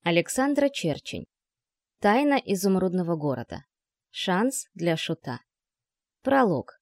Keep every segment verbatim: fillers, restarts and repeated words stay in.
Александра Черчень. Тайна изумрудного города. Шанс для шута. Пролог.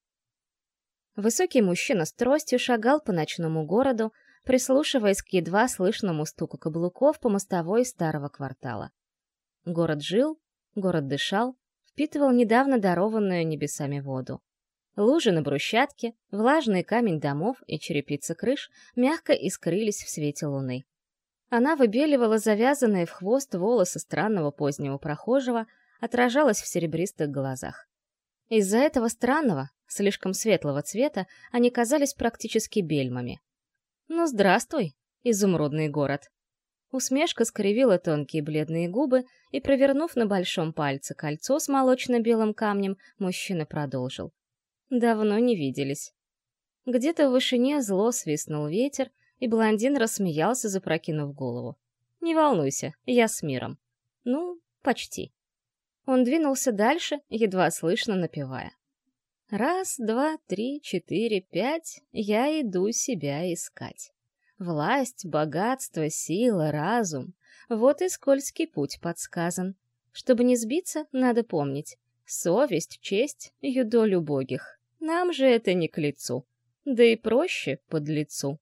Высокий мужчина с тростью шагал по ночному городу, прислушиваясь к едва слышному стуку каблуков по мостовой старого квартала. Город жил, город дышал, впитывал недавно дарованную небесами воду. Лужи на брусчатке, влажный камень домов и черепица крыш мягко искрились в свете луны. Она выбеливала завязанные в хвост волосы странного позднего прохожего, отражалась в серебристых глазах. Из-за этого странного, слишком светлого цвета они казались практически бельмами. «Ну, здравствуй, изумрудный город!» Усмешка скривила тонкие бледные губы, и, провернув на большом пальце кольцо с молочно-белым камнем, мужчина продолжил. «Давно не виделись». Где-то в вышине зло свистнул ветер, и блондин рассмеялся, запрокинув голову. «Не волнуйся, я с миром». «Ну, почти». Он двинулся дальше, едва слышно напевая. «Раз, два, три, четыре, пять, я иду себя искать. Власть, богатство, сила, разум — вот и скользкий путь подсказан. Чтобы не сбиться, надо помнить. Совесть, честь, юдоль убогих. Нам же это не к лицу. Да и проще подлецу».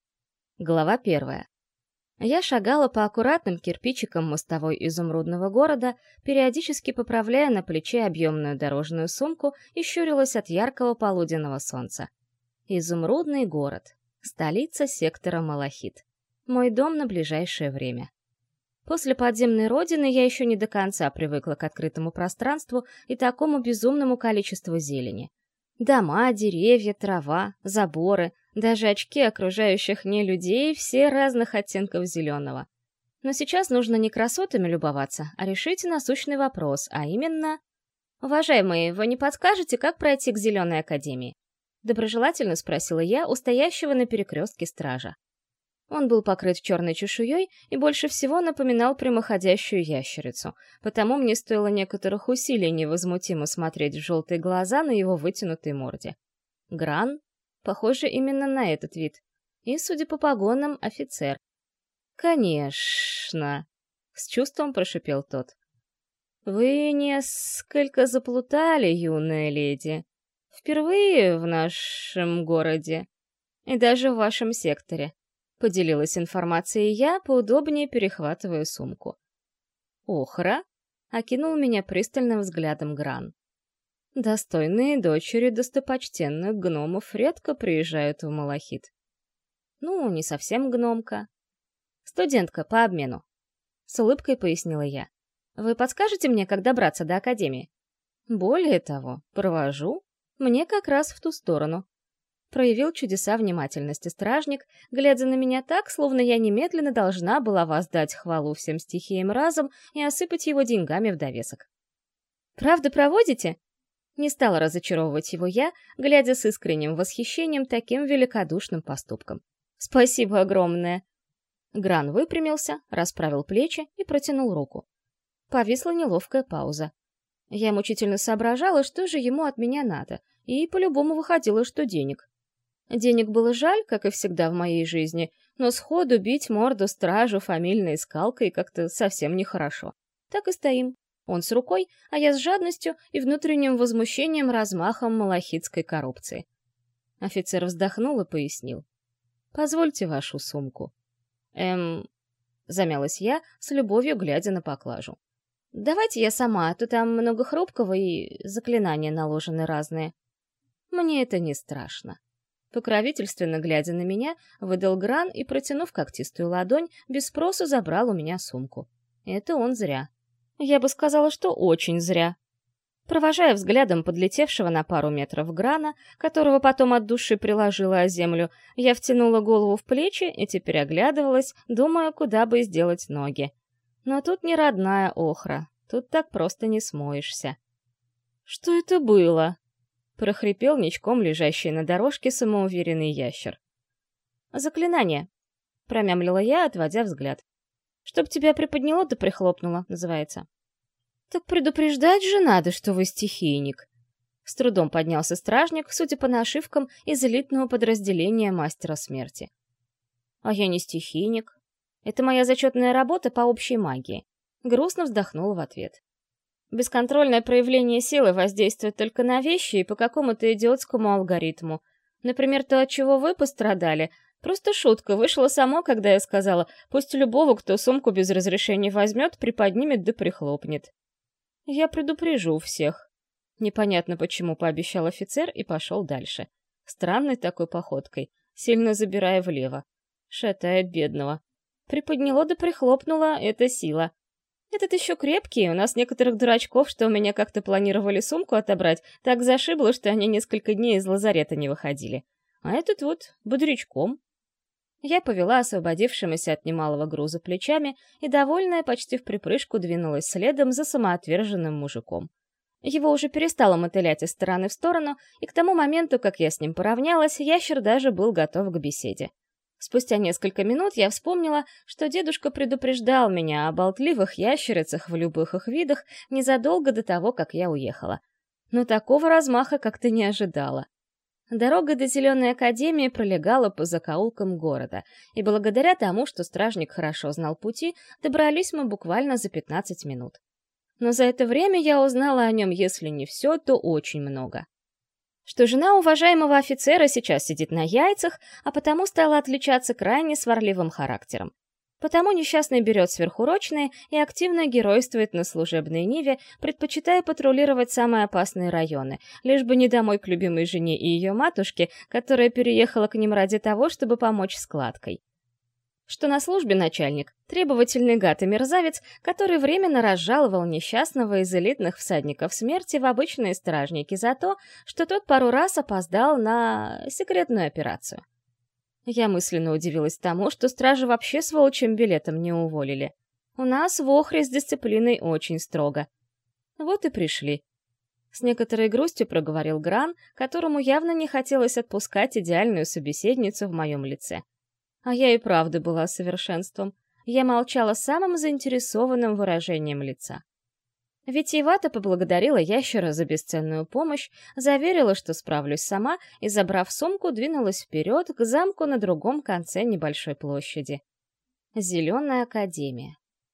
Глава первая. Я шагала по аккуратным кирпичикам мостовой изумрудного города, периодически поправляя на плече объемную дорожную сумку и щурилась от яркого полуденного солнца. Изумрудный город. Столица сектора Малахит. Мой дом на ближайшее время. После подземной родины я еще не до конца привыкла к открытому пространству и такому безумному количеству зелени. Дома, деревья, трава, заборы, даже очки окружающих не людей, все разных оттенков зеленого. Но сейчас нужно не красотами любоваться, а решить насущный вопрос, а именно... «Уважаемые, вы не подскажете, как пройти к Зеленой Академии?» Доброжелательно спросила я у стоящего на перекрестке стража. Он был покрыт черной чешуей и больше всего напоминал прямоходящую ящерицу, потому мне стоило некоторых усилий невозмутимо смотреть в желтые глаза на его вытянутой морде. Гран? Похоже именно на этот вид. И, судя по погонам, офицер. «Конечно!» — с чувством прошипел тот. «Вы несколько заплутали, юная леди. Впервые в нашем городе. И даже в вашем секторе». Поделилась информацией я, поудобнее перехватывая сумку. «Охра?» — окинул меня пристальным взглядом Гран. «Достойные дочери достопочтенных гномов редко приезжают в Малахит». «Ну, не совсем гномка. Студентка по обмену», — с улыбкой пояснила я. «Вы подскажете мне, как добраться до Академии?» «Более того, провожу. Мне как раз в ту сторону». Проявил чудеса внимательности стражник, глядя на меня так, словно я немедленно должна была воздать хвалу всем стихиям разом и осыпать его деньгами в довесок. «Правда проводите?» Не стала разочаровывать его я, глядя с искренним восхищением таким великодушным поступком. «Спасибо огромное!» Гран выпрямился, расправил плечи и протянул руку. Повисла неловкая пауза. Я мучительно соображала, что же ему от меня надо, и по-любому выходило, что денег. Денег было жаль, как и всегда в моей жизни, но сходу бить морду стражу фамильной скалкой как-то совсем нехорошо. Так и стоим. Он с рукой, а я с жадностью и внутренним возмущением размахом малахитской коррупции. Офицер вздохнул и пояснил. «Позвольте вашу сумку». «Эм...» — замялась я, с любовью глядя на поклажу. «Давайте я сама, а то там много хрупкого и заклинания наложены разные». «Мне это не страшно». Покровительственно глядя на меня, выдал Гран и, протянув когтистую ладонь, без спросу забрал у меня сумку. Это он зря. Я бы сказала, что очень зря. Провожая взглядом подлетевшего на пару метров Грана, которого потом от души приложила о землю, я втянула голову в плечи и теперь оглядывалась, думая, куда бы сделать ноги. Но тут не родная Охра, тут так просто не смоешься. «Что это было?» — прохрипел ничком лежащий на дорожке самоуверенный ящер. «Заклинание», — промямлила я, отводя взгляд. «Чтоб тебя приподняло да прихлопнуло», называется. «Так предупреждать же надо, что вы стихийник». С трудом поднялся стражник, судя по нашивкам, из элитного подразделения Мастера Смерти. «А я не стихийник». Это моя зачетная работа по общей магии. Грустно вздохнула в ответ. Бесконтрольное проявление силы воздействует только на вещи и по какому-то идиотскому алгоритму. Например, то, от чего вы пострадали, просто шутка, вышла само, когда я сказала, пусть любого, кто сумку без разрешения возьмет, приподнимет да прихлопнет. Я предупрежу всех. Непонятно почему пообещал офицер и пошел дальше. Странной такой походкой, сильно забирая влево. Шатает бедного. Приподняло да прихлопнуло — это сила. Этот еще крепкий, у нас некоторых дурачков, что у меня как-то планировали сумку отобрать, так зашибло, что они несколько дней из лазарета не выходили. А этот вот бодрячком. Я повела освободившимися от немалого груза плечами и, довольная, почти в припрыжку двинулась следом за самоотверженным мужиком. Его уже перестало мотылять из стороны в сторону, и к тому моменту, как я с ним поравнялась, ящер даже был готов к беседе. Спустя несколько минут я вспомнила, что дедушка предупреждал меня о болтливых ящерицах в любых их видах незадолго до того, как я уехала. Но такого размаха как-то не ожидала. Дорога до Зеленой Академии пролегала по закоулкам города, и благодаря тому, что стражник хорошо знал пути, добрались мы буквально за пятнадцать минут. Но за это время я узнала о нем, если не все, то очень много. Что жена уважаемого офицера сейчас сидит на яйцах, а потому стала отличаться крайне сварливым характером. Потому несчастный берет сверхурочные и активно геройствует на служебной ниве, предпочитая патрулировать самые опасные районы, лишь бы не домой к любимой жене и ее матушке, которая переехала к ним ради того, чтобы помочь с кладкой. Что на службе начальник — требовательный гад и мерзавец, который временно разжаловал несчастного из элитных всадников смерти в обычные стражники за то, что тот пару раз опоздал на секретную операцию. Я мысленно удивилась тому, что стражи вообще с волчьим билетом не уволили. У нас в Охре с дисциплиной очень строго. Вот и пришли. С некоторой грустью проговорил Гран, которому явно не хотелось отпускать идеальную собеседницу в моем лице. А я и правда была совершенством. Я молчала самым заинтересованным выражением лица. Витиевато поблагодарила ящера за бесценную помощь, заверила, что справлюсь сама, и, забрав сумку, двинулась вперед к замку на другом конце небольшой площади. Зеленая Академия.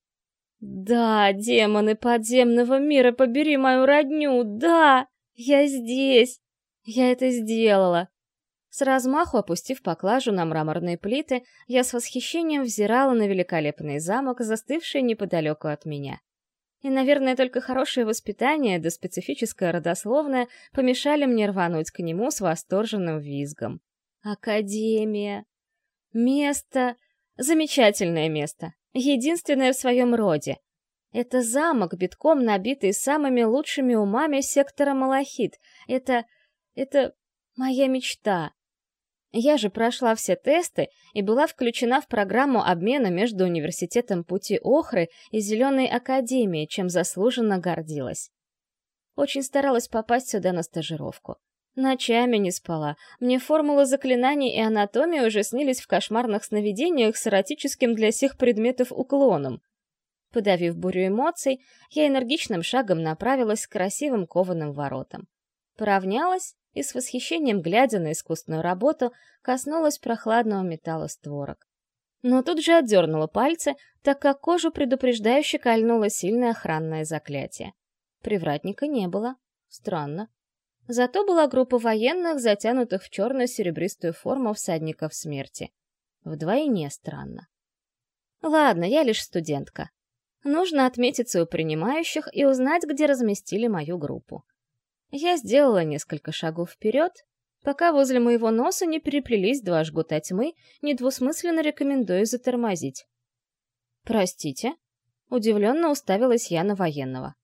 «Да, демоны подземного мира, побери мою родню! Да! Я здесь! Я это сделала!» С размаху опустив поклажу на мраморные плиты, я с восхищением взирала на великолепный замок, застывший неподалеку от меня. И, наверное, только хорошее воспитание да специфическое родословное помешали мне рвануть к нему с восторженным визгом. Академия. Место. Замечательное место. Единственное в своем роде. Это замок, битком набитый самыми лучшими умами сектора Малахит. Это... это моя мечта. Я же прошла все тесты и была включена в программу обмена между Университетом Пути Охры и Зеленой Академией, чем заслуженно гордилась. Очень старалась попасть сюда на стажировку. Ночами не спала. Мне формулы заклинаний и анатомии уже снились в кошмарных сновидениях с эротическим для всех предметов уклоном. Подавив бурю эмоций, я энергичным шагом направилась к красивым кованым воротам. Поравнялась и с восхищением, глядя на искусную работу, коснулась прохладного металла створок. Но тут же отдернула пальцы, так как кожу предупреждающе кольнуло сильное охранное заклятие. Привратника не было. Странно. Зато была группа военных, затянутых в черную серебристую форму всадников смерти. Вдвойне странно. Ладно, я лишь студентка. Нужно отметиться у принимающих и узнать, где разместили мою группу. Я сделала несколько шагов вперед, пока возле моего носа не переплелись два жгута тьмы, недвусмысленно рекомендую затормозить. «Простите?» — удивленно уставилась я на военного.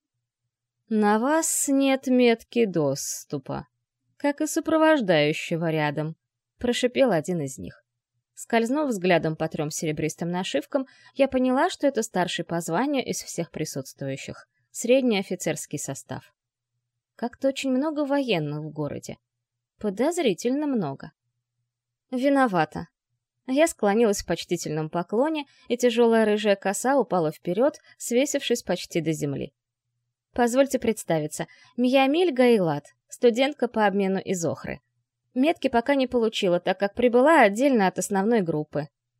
«На вас нет метки доступа, как и сопровождающего рядом», — прошипел один из них. Скользнув взглядом по трем серебристым нашивкам, я поняла, что это старший по званию из всех присутствующих, средний офицерский состав. Как-то очень много военных в городе. Подозрительно много. Виновата. Я склонилась в почтительном поклоне, и тяжелая рыжая коса упала вперед, свесившись почти до земли. Позвольте представиться. Миямиль Гайлат, студентка по обмену из Охры. Метки пока не получила, так как прибыла отдельно от основной группы.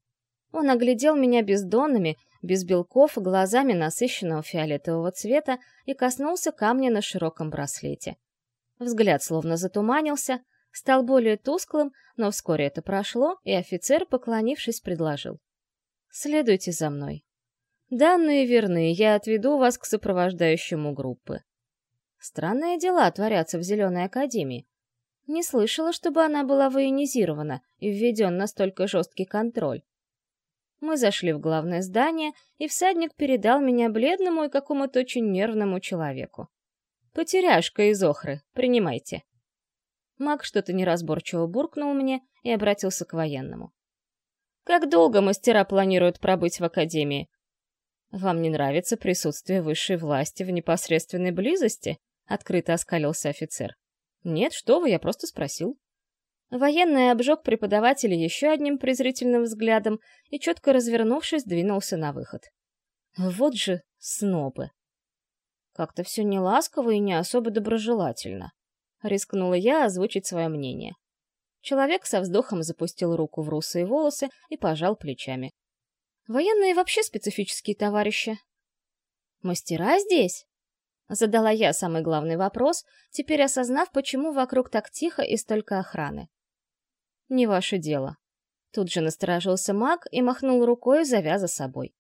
Он оглядел меня бездонными, без белков, глазами насыщенного фиолетового цвета и коснулся камня на широком браслете. Взгляд словно затуманился, стал более тусклым, но вскоре это прошло, и офицер, поклонившись, предложил: «Следуйте за мной. Данные верны, я отведу вас к сопровождающему группы». Странные дела творятся в Зеленой Академии. Не слышала, чтобы она была военизирована и введен настолько жесткий контроль. Мы зашли в главное здание, и всадник передал меня бледному и какому-то очень нервному человеку. «Потеряшка из Охры, принимайте». Маг что-то неразборчиво буркнул мне и обратился к военному. «Как долго мастера планируют пробыть в Академии? Вам не нравится присутствие высшей власти в непосредственной близости?» — открыто оскалился офицер. «Нет, что вы, я просто спросил». Военный обжег преподавателя еще одним презрительным взглядом и, четко развернувшись, двинулся на выход. Вот же снобы! Как-то все не ласково и не особо доброжелательно. Рискнула я озвучить свое мнение. Человек со вздохом запустил руку в русые волосы и пожал плечами. Военные вообще специфические товарищи. «Мастера здесь?» Задала я самый главный вопрос, теперь осознав, почему вокруг так тихо и столько охраны. «Не ваше дело». Тут же насторожился маг и махнул рукой, зовя за собой.